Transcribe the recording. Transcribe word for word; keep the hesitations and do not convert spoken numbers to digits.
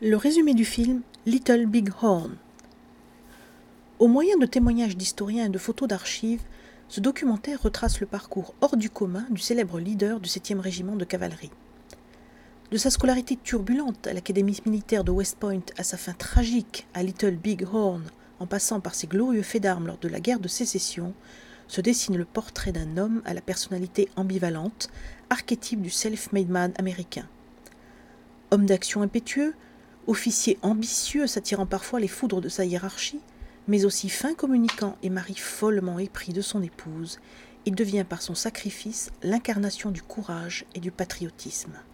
Le résumé du film Little Big Horn. Au moyen de témoignages d'historiens et de photos d'archives, ce documentaire retrace le parcours hors du commun du célèbre leader du septième régiment de cavalerie. De sa scolarité turbulente à l'académie militaire de West Point à sa fin tragique à Little Big Horn, en passant par ses glorieux faits d'armes lors de la guerre de sécession, se dessine le portrait d'un homme à la personnalité ambivalente, archétype du self-made man américain. Homme d'action impétueux, officier ambitieux s'attirant parfois les foudres de sa hiérarchie, mais aussi fin communicant et mari follement épris de son épouse, il devient par son sacrifice l'incarnation du courage et du patriotisme.